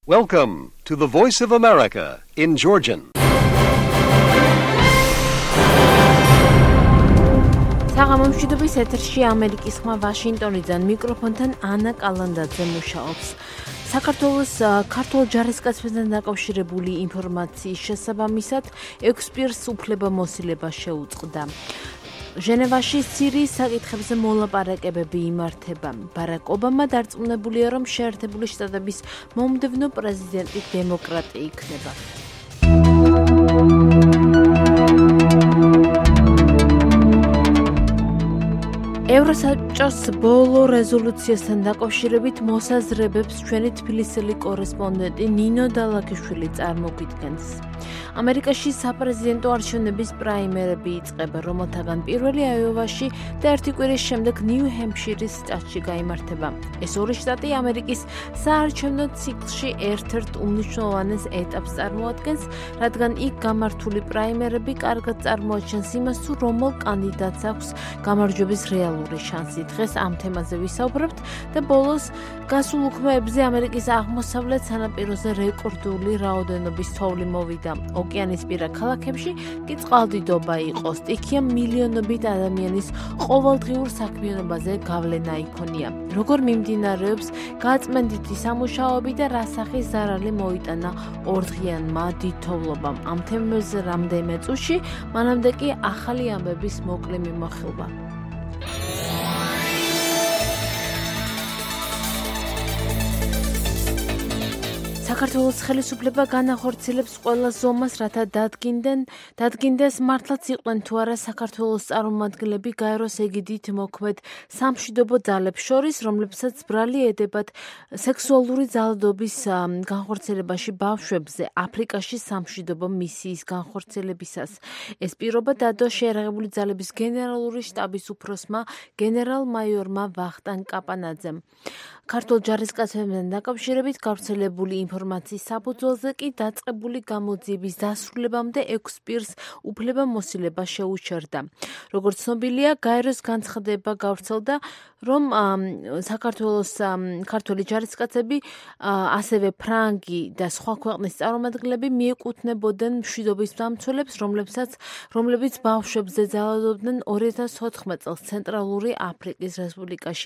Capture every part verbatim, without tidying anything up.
Welcome to the Voice of America in Georgian. საღამომშვიდობის ეთერში ამერიკის ხმა ვაშინგტონიდან მიკროფონთან ანა კალანდაძე მუშაობს. საქართველოს ქართულ ჯარისკაცებთან დაკავშირებული ინფორმაციის შესაბამისად ექვსპირს უფლებამოსილება შეუწყდა. ჟენევაში სირიის საკითხებზე მოლაპარაკებები იმართება. ბარაკ ობამა დარწმუნებულია, რომ შეერთებული შტატების მომდევნო პრეზიდენტი დემოკრატი იქნება. ევროსაბჭოს ბოლო რეზოლუციასთან დაკავშირებით მოსაზრებებს ჩვენი თბილისელი კორესპონდენტი ნინო დალაქიშვილი წარმოგვიდგენს. ამერიკაში საპრეზიდენტო არჩევნების პრაიმერები იწყება, რომელთაგან პირველი აიოვაში და ერთი კვირის შემდეგ ნიუ-ჰემფშირის შტატში გაიმართება. ეს ორი შტატი ამერიკის საარჩევნო ციკლში ერთ-ერთ უმნიშვნელოვანეს ეტაპს წარმოადგენს, რადგან იქ გამართული პრაიმერები კარგად წარმოაჩენს იმას, თუ რომელ კანდიდატს აქვს გამარჯვების რეალური შანსი. დღეს ამ თემაზე ვისაუბრებთ და ბოლოს გასულ უქმეებზე ამერიკის აღმოსავლეთ სანაპიროზე რეკორდული რაოდენობის თოვლი მოვიდა. ოკეანისპირა ქალაქებში კი წყალდიდობა იყო. სტიქია მილიონობით ადამიანის ყოველდღიურ საქმიანობაზე გავლენა იქონია. როგორ მიმდინარეობს გაწმენდითი სამუშაოები და რა სახის ზარალი მოიტანა ორდღიანმა დიდთოვლობამ. ამ თემებზე რამდენიმე წუთში, მანამდე კი ახალი ამბების მოკლე მიმოხილვა. საქართველოს ხელისუფლება განახორციელებს ყველა ზომას, რათა დადგინდნენ, დადგინდეს მართლაც იყვნენ თუ არა საქართველოს წარმომადგენლები გაეროს ეგიდით მოქმედ სამშვიდობო ძალებს შორის, რომლებსაც ბრალი ედებათ სექსუალური ძალადობის განხორციელებაში ბავშვებზე აფრიკაში სამშვიდობო მისიის განხორციელებისას. ეს პირობა დადო შეიარაღებული ძალების გენერალური შტაბის უფროსმა გენერალ-მაიორმა ვახტანგ კაპანაძემ. ქართულ ჯარისკაცებთან დაკავშირებით გავრცელებული ინფორმაციის საფუძველზე კი დაწყებული გამოძიების დასრულებამდე ექვს პირს უფლებამოსილება შეუჩერდა. როგორც ცნობილია, გაეროს განცხადება გავრცელდა, რომ საქართველოს ქართველი ჯარისკაცები, ასევე ფრანგი და სხვა ქვეყნის წარმომადგენლები მიეკუთვნებოდნენ მშვიდობის დამცველებს, რომლებსაც რომლებიც ბავშვებზე ძალადობდნენ ორი ათას ოთხმეტ წელს ცენტრალური აფრიკის რესპუბლიკაში.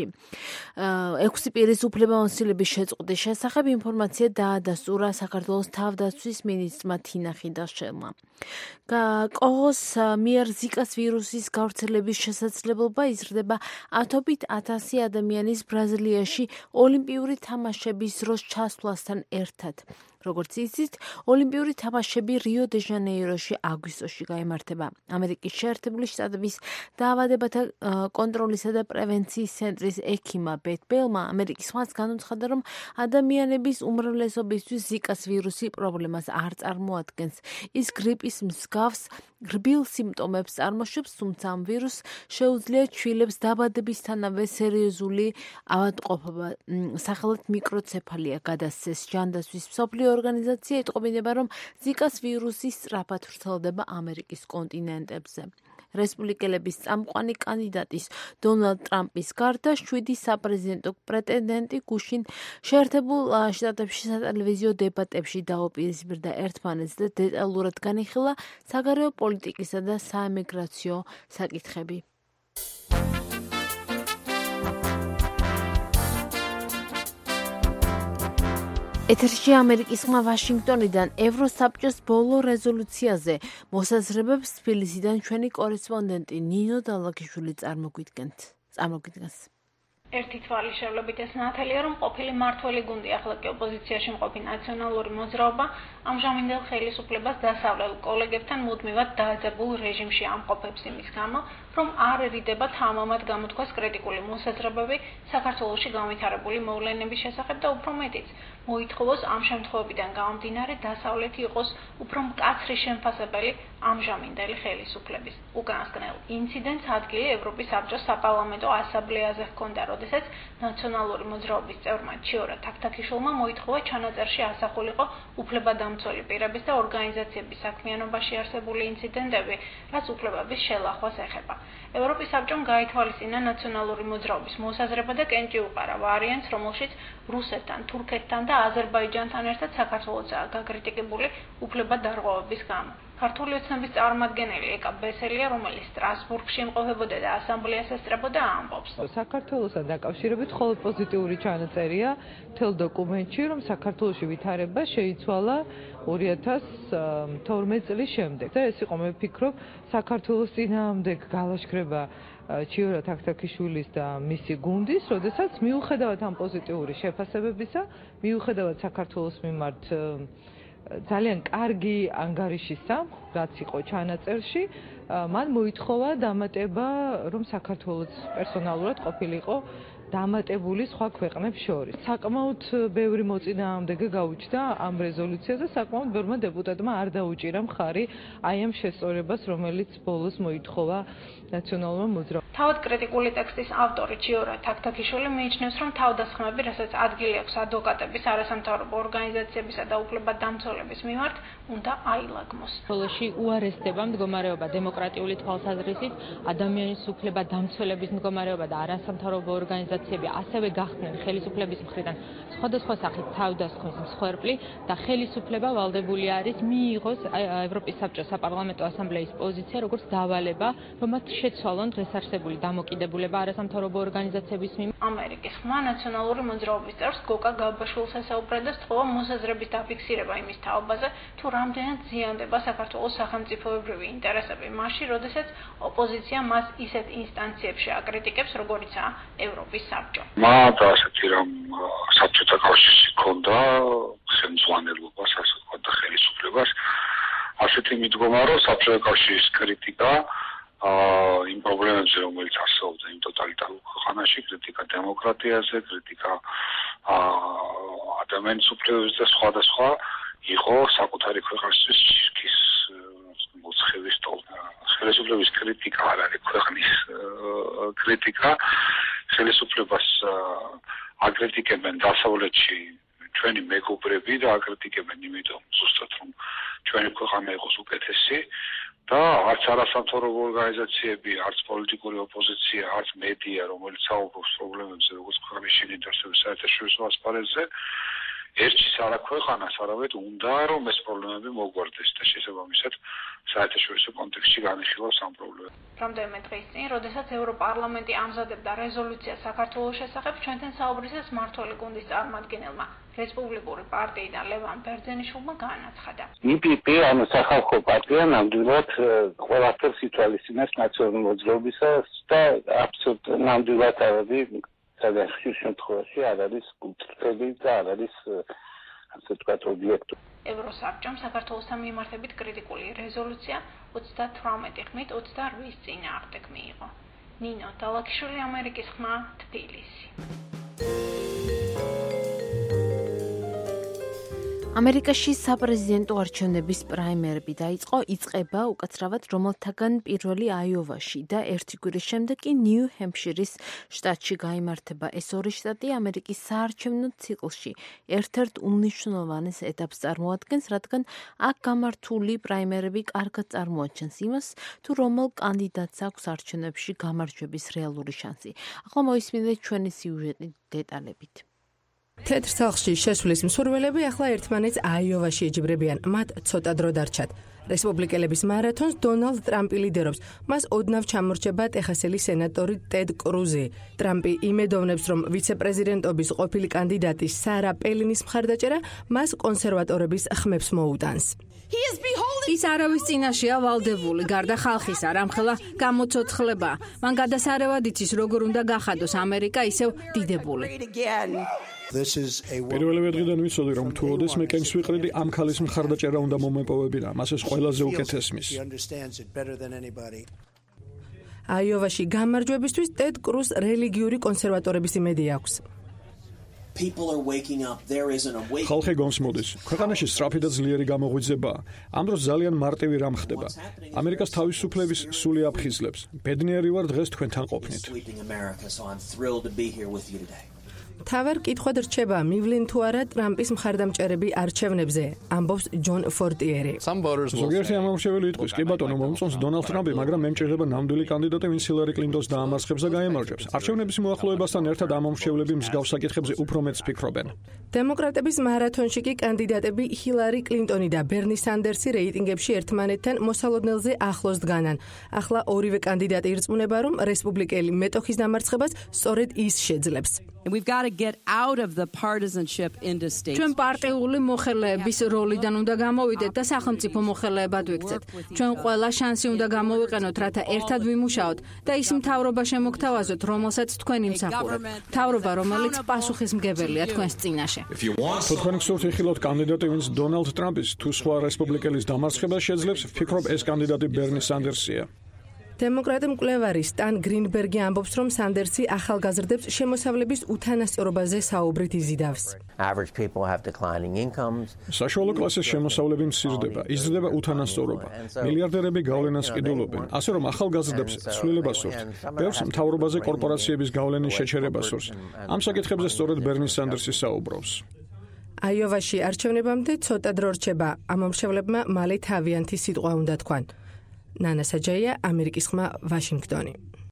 ექვსი პირის უფლებამოსილების შეწყვეტის შესახებ ინფორმაცია დაადასტურა საქართველოს თავდაცვის მინისტრმა თინა ხიდაშელმა. კოღოს მიერ ზიკას ვირუსის გავრცელების შესაძლებლობა იზრდება ათობით ათასი ადამიანის ბრაზილიაში ოლიმპიური თამაშების დროს ჩასვლასთან ერთად. როგორც იცით, ოლიმპიური თამაშები რიო-დე-ჟანეიროში აგვისტოში გაიმართება. ამერიკის შეერთებული შტატების დაავადებათა კონტროლისა და პრევენციის ცენტრის ექიმმა ბეთ ბელმა ამერიკის ხმას განუცხადა, რომ ადამიანების უმრავლესობისთვის ზიკას ვირუსი პრობლემას არ წარმოადგენს. ის გრიპის მსგავს რბილ სიმპტომებს წარმოშვებს, თუმცა ამ ვირუსს შეუძლია ჩვილებს დაბადებისთანავე სერიოზული ავადმყოფობა, სახელად მიკროცეფალია გადასცეს. ჯანდაცვის მსოფლიო ორგანიზაცია იტყობინება, რომ ზიკას ვირუსი სწრაფად ვრცელდება ამერიკის კონტინენტებზე. რესპუბლიკელების წამყვანი კანდიდატის დონალდ ტრამპის გარდა შვიდი საპრეზიდენტო პრეტენდენტი გუშინ შეერთებულ შტატებში სატელევიზიო დებატებში დაუპირისპირდა ერთმანეთს და დეტალურად განიხილა საგარეო პოლიტიკისა და საემიგრაციო საკითხები. ეთერში ამერიკის ხმა ვაშინგტონიდან ევროსაბჭოს ბოლო რეზოლუციაზე მოსაზრებებს თბილისიდან ჩვენი კორესპონდენტი ნინო დალაქიშვილი წარმოგვიდგენთ. წარმოგვიდგენს. ერთი თვალი შევლებით ეს ნათელია, რომ ყოფილი მმართველი გუნდი, ახლა კი ოპოზიციაში მყოფი ნაციონალური მოძრაობა ამჟამინდელ ხელისუფლებას დასავლელ კოლეგებთან მუდმივად დაძაბულ რეჟიმში ამყოფებს იმის გამო, რომ არ ერიდება თამამად გამოთქვას კრიტიკული მოსაზრებები საქართველოში განვითარებული მოვლენების შესახებ და უფრო მეტიც მოითხოვოს ამ შემთხვევებიდან გამომდინარე დასავლეთი იყოს უფრო მკაცრი შემფასებელი ამჟამინდელი ხელისუფლების. უკანასკნელ ინციდენტს ადგილი ევროპის საბჭოს საპარლამენტო ასამბლეაზე ჰქონდა, როდესაც ნაციონალური მოძრაობის წევრმა ჩიორა თაქთაქიშვილმა მოითხოვა ჩანაწერში ასახულიყო უფლებადამცველი პირების და ორგანიზაციების საქმიანობაში არსებული ინციდენტები, რაც უფლებების შელახვას ეხება. ევროპის საბჭომ გაითვალისწინა ნაციონალური მოძრაობის მოსაზრება და კენჭი უყარა ვარიანტს, რომელშიც რუსეთთან, თურქეთთან და აზერბაიჯანთან ერთად საქართველოსაც გაკრიტიკებული უფლებადარღვევების გამო. ქართული ოცნების წარმომადგენელი ეკა ბესელია, რომელიც სტრასბურგში იმყოფებოდა და ასამბლეას ესწრებოდა, ამბობს. საქართველოსთან დაკავშირებით მხოლოდ პოზიტიური ჩანაწერია მთელ დოკუმენტში, რომ საქართველოში ვითარება შეიცვალა ორი ათას თორმეტ წლის შემდეგ. და ეს იყო, მე ვფიქრობ, საქართველოს წინააღმდეგ გალაშქრება ჩიორა თაქთაქიშვილის და მისი გუნდის, როდესაც მიუხედავად ამ პოზიტიური შეფასებებისა, მიუხედავად საქართველოს მიმართ ძალიან კარგი ანგარიშისა, რაც იყო ჩანაწერში, მან მოითხოვა დამატება, რომ საქართველოს პერსონალურად ყოფილიყო დამატებული სხვა ქვეყნებს შორის. საკმაოდ ბევრი მოწინააღმდეგე გაუჩნდა ამ რეზოლუციაზე, საკმაოდ ბევრმა დეპუტატმა არ დაუჭირა მხარი აი ამ შესწორებას, რომელიც ბოლოს მოითხოვა ნაციონალურმა მოძრაობამ. თავად კრიტიკული ტექსტის ავტორი ჩიორა თაქთაქიშვილი მიიჩნევს, რომ თავდასხმები, რასაც ადგილი აქვს ადვოკატების, არასამთავრობო ორგანიზაციებისა და უფლებადამცველების მიმართ, უნდა აილაგმოს. ბოლოში უარესდება მდგომარეობა დემოკრატიული თვალსაზრისით, ადამიანის უფლებადამცველების მდგომარეობა და არასამთავრობო ორგანიზაციები ასევე გახდნენ ხელისუფლების მხრიდან სხვადასხვა სახით თავდასხმის მსხვერპლი და ხელისუფლება ვალდებული არის მიიღოს ევროპის საბჭოს საპარლამენტო ასამბლეის პოზიცია, როგორც დავალება, რომ მათ შეცვალონ დღეს არსებული დამოკიდებულება არასამთავრობო ორგანიზაციების მიმართ. ამერიკის ხმა ნაციონალური მოძრაობის წევრს გოკა გაბაშვილს ესაუბრა და სწხოვა მოსაზრების დაფიქსირება იმის თაობაზე, თუ რამდენად ზიანდება საქართველოს სახელმწიფოებრივი ინტერესები მასში, როდესაც ოპოზიცია მას ისეთ ინსტანციებში აკრიტიკებს, როგორიცაა ევროპის საბჭო. მათ ასეთი რამ საბჭოთა კავშირში ჰქონდა ხელმძღვანელობას, ასე ვთქვათ, და ხელისუფლებას, ასეთი მიდგომა, რომ საბჭოთა კავშირის კრიტიკა იმ პრობლემებზე, რომელიც არსებობდა იმ ტოტალიტარულ ქვეყანაში, კრიტიკა დემოკრატიაზე, კრიტიკა ადამიანის უფლებებზე და სხვადასხვა იყო საკუთარი ქვეყნისთვის ჩირქის მოცხების ტოლ. ხელისუფლების კრიტიკა არ არის ქვეყნის კრიტიკა. ხელისუფლებას აკრიტიკებენ დასავლეთში ჩვენი მეგობრები და აკრიტიკებენ იმიტომ ზუსტად რომ ჩვენი ქვეყანა იყოს უკეთესი და არც არასამთავრობო ორგანიზაციები, არც პოლიტიკური ოპოზიცია, არც მედია, რომელიც საუბრობს პრობლემებზე, როგორც ქვეყნის შინაარსების საერთაშორისო ასპარეზზე, ერთის არა ქვეყანას, არამედ უნდა რომ ეს პრობლემები მოგვარდეს და შესაბამისად საერთაშორისო კონტექსტში განიხილავს ამ პრობლემებს. რამდენიმე დღის წინ, როდესაც ევროპარლამენტი ამზადებდა რეზოლუციას საქართველოს შესახებ, ჩვენთან საუბრისას მმართველი გუნდის წარმომადგენელმა რესპუბლიკური პარტიიდან ლევან ბერძენიშვილმა განაცხადა. ი პი პი ანუ სახალხო პარტია ნამდვილად ყველაფერს ითვალისწინებს ნაციონალური მოძრაობისას და აბსოლუტურად ნამდვილად არის სადაც ხშირ შემთხვევაში არ არის კულტურები და არ არის ასე ვთქვათ ობიექტი. ევროსაბჭომ საქართველოსთან მიმართებით კრიტიკული რეზოლუცია ოცდათვრამეტი ხმით ოცდაორი წინააღმდეგ მიიღო. ნინო დალაქიშვილი, ამერიკის ხმა, თბილისი. ამერიკაში საპრეზიდენტო არჩევნების პრაიმერები დაიწყო, იწყება უკაცრავად რომელთაგან პირველი აიოვაში და ერთი კვირის შემდეგ კი ნიუ-ჰემფშირის შტატში გაიმართება. ეს ორი შტატი ამერიკის საარჩევნო ციკლში ერთ-ერთ უმნიშვნელოვანეს ეტაპს წარმოადგენს, რადგან აქ გამართული პრაიმერები კარგად წარმოაჩენს იმას, თუ რომელ კანდიდატს აქვს არჩევნებში გამარჯვების რეალური შანსი. ახლა მოისმინეთ ჩვენი სიუჟეტი დეტალებით. თეთრ სახლში შესვლის მსურველები ახლა ერთმანეთს აიოვაში ეჯიბრებიან, მათ ცოტა დრო დარჩათ. რესპუბლიკელების მარათონს დონალდ ტრამპი ლიდერობს. მას ოდნავ ჩამორჩება ტეხასელი სენატორი ტედ კრუზი. ტრამპი იმედოვნებს, რომ ვიცე-პრეზიდენტობის ყოფილი კანდიდატი სარა პელინის მხარდაჭერა მას კონსერვატორების ხმებს მოუტანს. ის არავის წინაშეა ვალდებული, გარდა ხალხისა, რამხელა გამოცოცხლება. მან გადასარევად იცის, როგორ უნდა გახადოს ამერიკა ისევ დიდებული. პირველივე დღიდან ვიცოდი, რომ თუ ოდეს მე კენს ვიყრიდი, ამ ქალის მხარდაჭერა უნდა მომეპოვებინა, მას ეს ყველაზე უკეთეს მის. აიოვაში გამარჯვებისთვის ტედ კრუზ რელიგიური კონსერვატორების იმედი აქვს. ხალხი გონსმოდის. ქვეყანაში სწრაფი და ძლიერი გამოღვიძებაა. ამ დროს ძალიან მარტივი რამ ხდება. ამერიკას თავისუფლების სული აფხიზლებს. ბედნიერი ვარ დღეს თქვენთან ყოფნით. თავარ კითხვად რჩება მივლენ თუ არა ტრამპის მხარდამჭერები არჩევნებზე, ამბობს ჯონ ფორტიერი. ზოგიერთი ამომრჩეველი იტყვის, კი ბატონო, მომწონს დონალდ ტრამპი, მაგრამ მე მჭირდება ნამდვილი კანდიდატი, ვინც ჰილარი კლინტონს დაამარცხებს და გაემარჯვებს. არჩევნების მოახლოებასთან ერთად ამომრჩევლები მსგავს საკითხებზე უფრო მეტს ფიქრობენ. დემოკრატების მარათონში კი კანდიდატები ჰილარი კლინტონი და ბერნი სანდერსი რეიტინგებში ერთმანეთთან მოსალოდნელზე ახლოს დგანან. ახლა ორივე კანდიდატი ირწმუნება, რომ რესპუბლიკელი მეტოქის დამარცხებას სწორედ ის შეძლებს. We've got to get out of the partisanship into states. ჩვენ პარტიული მოხელეების როლიდან უნდა გამოვიდეთ და სახელმწიფო მოხელეებად ვიქცეთ. ჩვენ ყველა შანსი უნდა გამოვიყენოთ, რათა ერთად ვიმუშაოთ და ის მთავრობა შემოგთავაზოთ, რომელსაც თქვენ იმსახურებთ. მთავრობა, რომელიც პასუხისმგებელია თქვენს წინაშე. თუ თქვენ გსურთ იხილოთ კანდიდატი, ვინც დონალდ ტრამპის თუ სხვა რესპუბლიკელის დამარცხებას შეძლებს, ვფიქრობ, ეს კანდიდატი ბერნი სანდერსია. დემოკრატი მკვლევარი სტან გრინბერგი ამბობს, რომ სანდერსი ახალგაზრდებს შემოსავლების უთანასწორობაზე საუბრით იზიდავს. საშუალო კლასის შემოსავლები მცირდება, იზრდება უთანასწორობა. მილიარდერები გავლენას ყიდულობენ, ასე რომ ახალგაზრდებს ცვლილება სურთ. ბევრს მთავრობაზე კორპორაციების გავლენის შეჩერება სურს. ამ საკითხებზე სწორედ ბერნი სანდერსი საუბრობს. აიოვაში არჩევნებამდე ცოტა დრო რჩება, ამომრჩევლებმა მალე თავიანთი სიტყვა უნდა თქვან. ნანა საჯაია, ამერიკის ხმა, ვაშინგტონი.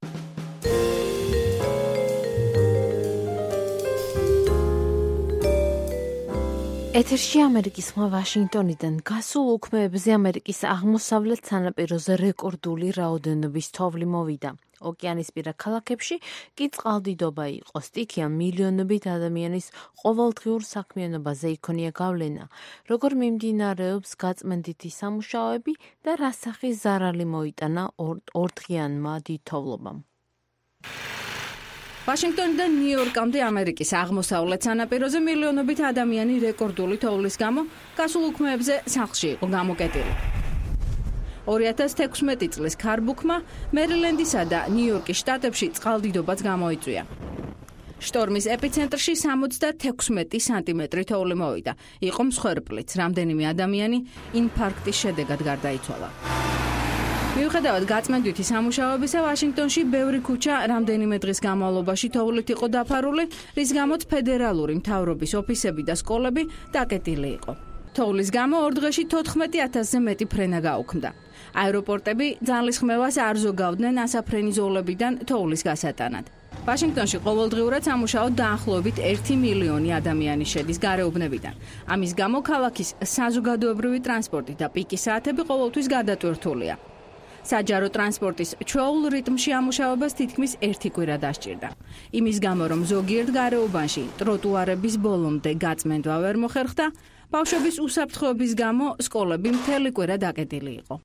ეთერში ამერიკის ხმა ვაშინგტონიდან. გასულ უქმეებზე ამერიკის აღმოსავლეთ სანაპიროზე რეკორდული რაოდენობის თოვლი მოვიდა. ოკეანისპირა ქალაქებში კი წყალდიდობა იყო. სტიქია მილიონობით ადამიანის ყოველდღიურ საქმიანობაზე იქონია გავლენა. როგორ მიმდინარეობს გაწმენდითი სამუშაოები და რა სახის ზარალი მოიტანა ორდღიანმა დიდ თოვლობამ. ვაშინგტონიდან ნიუ-იორკამდე ამერიკის აღმოსავლეთ სანაპიროზე მილიონობით ადამიანი რეკორდული თოვლის გამო გასულ უქმეებზე სახლში იყო გამოკეტილი. ორი ათას თექვსმეტი წლის ქარბუქმა მერილენდისა და ნიუ-იორკის შტატებში წყალდიდობაც გამოიწვია. შტორმის ეპიცენტრში სამოცდათექვსმეტი სანტიმეტრი თოვლი მოვიდა. იყო მსხვერპლიც, რამდენიმე ადამიანი ინფარქტის შედეგად გარდაიცვალა. მიუხედავად გაწმენდვითი სამუშაოებისა, ვაშინგტონში ბევრი ქუჩა რამდენიმე დღის განმავლობაში თოვლით იყო დაფარული, რის გამოც ფედერალური მთავრობის ოფისები და სკოლები დაკეტილი იყო. თოვლის გამო ორ დღეში თოთხმეტი ათასზე მეტი ფრენა გაუქმდა. აეროპორტები ძალის ხმევას არ ზოგავდნენ ასაფრენი ზოლებიდან თოვლის გასატანად. ვაშინგტონში ყოველდღიურად სამუშაოდ დაახლოებით ერთი მილიონი ადამიანი შედის გარეუბნებიდან. ამის გამო ქალაქის საზოგადოებრივი ტრანსპორტი და პიკის საათები ყოველთვის გადატვირთულია. საჯარო ტრანსპორტის ჩვეულ რიტმში ამუშავებას თითქმის ერთი კვირა დასჭირდა. იმის გამო, რომ ზოგიერთ გარეუბანში ტროტუარების ბოლომდე გაწმენდვა ვერ მოხერხდა, ბავშვების უსაფრთხოების გამო სკოლები მთელი კვირა დაკეტილი იყო.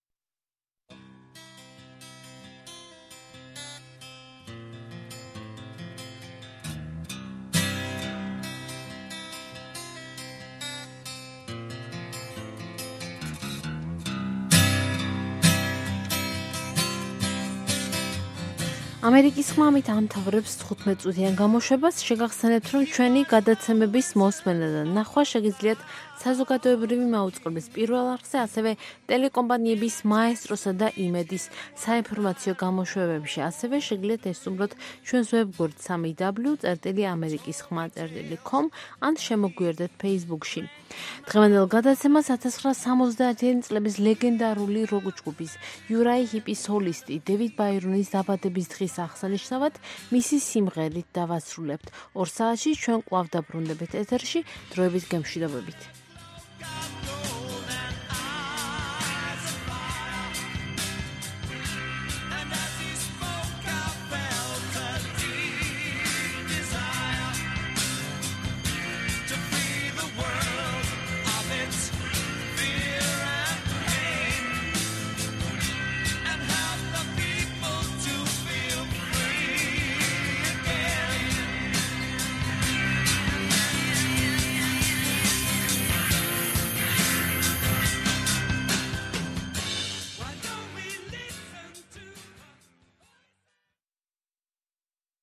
ამერიკის ხმა ამით ამთავრებს თხუთმეტ წუთიან გამოშვებას. შეგახსენებთ, რომ ჩვენი გადაცემების მოსმენა და ნახვა შეგიძლიათ საზოგადოებრივი მაუწყებლის პირველ არხზე, ასევე ტელეკომპანიების მაესტროსა და იმედის საინფორმაციო გამოშვებებში. ასევე შეგიძლიათ ესწრებოთ ჩვენს ვებგვერდ სამი დაბლიუ წერტილი ამერიკის ხმა წერტილი com ან შემოგვიერთდეთ Facebook-ში. დღევანდელ გადაცემას ათას ცხრაასა სამოცდაათიანი წლების ლეგენდარული როკ ჯგუფის იურაი ჰიპის სოლისტი დევიდ ბაირონის დაბადების დღის აღსანიშნავად მისი სიმღერით დავასრულებთ. ორ საათში ჩვენ კვლავ დაბრუნდებით ეთერში დროებით გემშვიდობებით.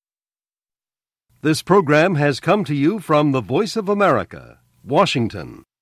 This program has come to you from the Voice of America, Washington.